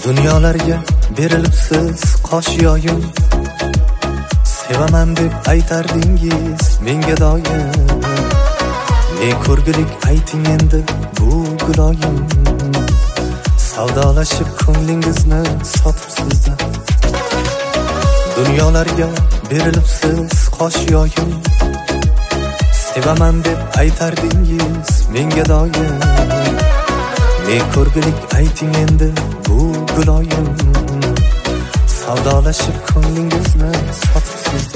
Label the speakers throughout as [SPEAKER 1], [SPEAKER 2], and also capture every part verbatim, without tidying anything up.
[SPEAKER 1] Dunyolarga berilibsiz qosh yoyim, sevaman deb aytardingiz menga doim. Ne ko'rgilik ayting endi bu guloyim, savdolashib ko'nglingizni sotibsizda. Dunyolarga berilibsiz qosh yoyim, sevaman deb aytardingiz menga doim. Ne ko'rgilik ayting endi bu guloyim, savdolashib ko'nglingizni sotibsizda.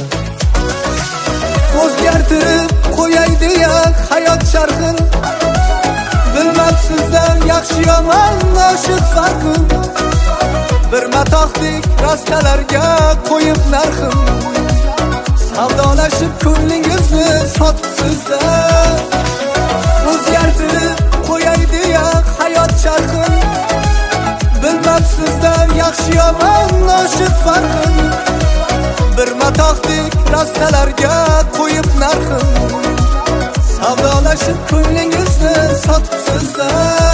[SPEAKER 1] O'zgartirib qo'yay deya hayot sharhin, bilmabsizdan yaxshi yomon oshiq farqin. Bir matohdek rastalarga qo'yib narxim, savdolashib ko'nglingizni sotibsizda. O'zgartirib qo'yay deya hayot sharhin, bilmabsizdan yaxshi yomon oshiq farqin. Bir matohdek rastalarga qo'yib narxim, savdolashib ko'nglingizni sotibsizda.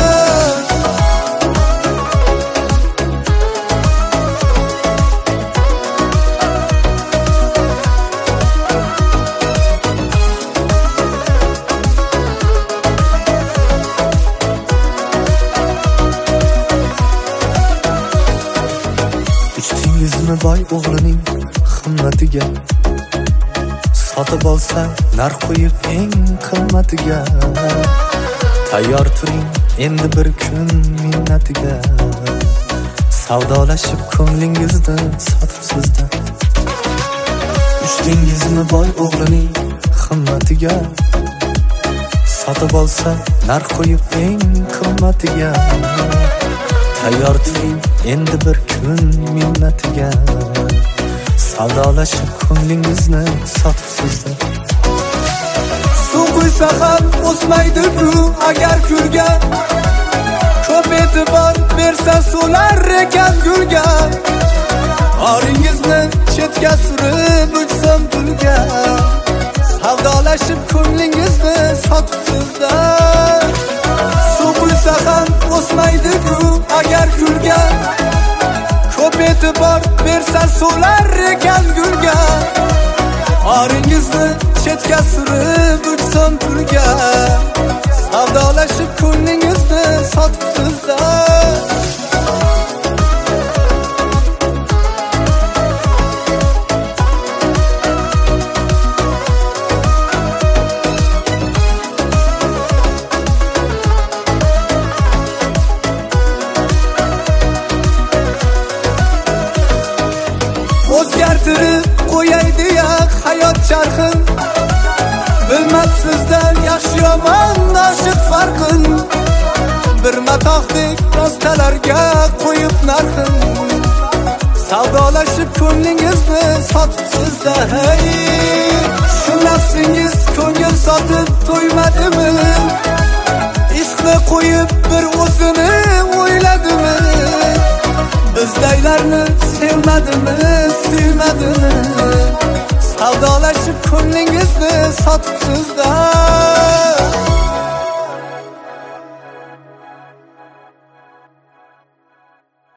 [SPEAKER 1] Uchdingizmi boy o'g'lining himmatiga, sotib olsa narx qo'yib eng qimmatiga. Tayyor turing endi bir kun minnatiga, savdolashib ko'nglingizni sotibsizda. Uchdingizmi boy o'g'lining himmatiga, sotib olsa narx qo'yib eng qimmatiga. Tayyor turing endi bir kun minnatiga, savdolashib ko'nglingizni sotibsizda. Suv quysa ham o'smaydi-ku agar gulga, ko'p e'tibor bersa so'lar ekan gulga. Oringizni chetga surib uçsam gulga, savdolashib ko'nglingizni sotibsizda. Suv quysa ham o'smaydi-ku agar gulga, ko'p e'tibor bersa so'lar ekan gulga. Oringizni chetga surib uçsam gulga, savdolashib ko'nglingizni sotibsizda. O'zgartirib qo'yay deya hayot sharhin, bilmabsizdan yaxshi yomon oshiq farqin. Bir matohdek rastalarga qo'yib narxim, savdolashib ko'nglingizni sotibsizda. Hey, shu nafsingiz ko'ngil sotib to'ymadimi? Ishqni qo'yib bir o'zini o'yladimi? Bizdaylarni sevmadimi, sevmadimi? Savdolashib ko'nglingizni sotibsizda.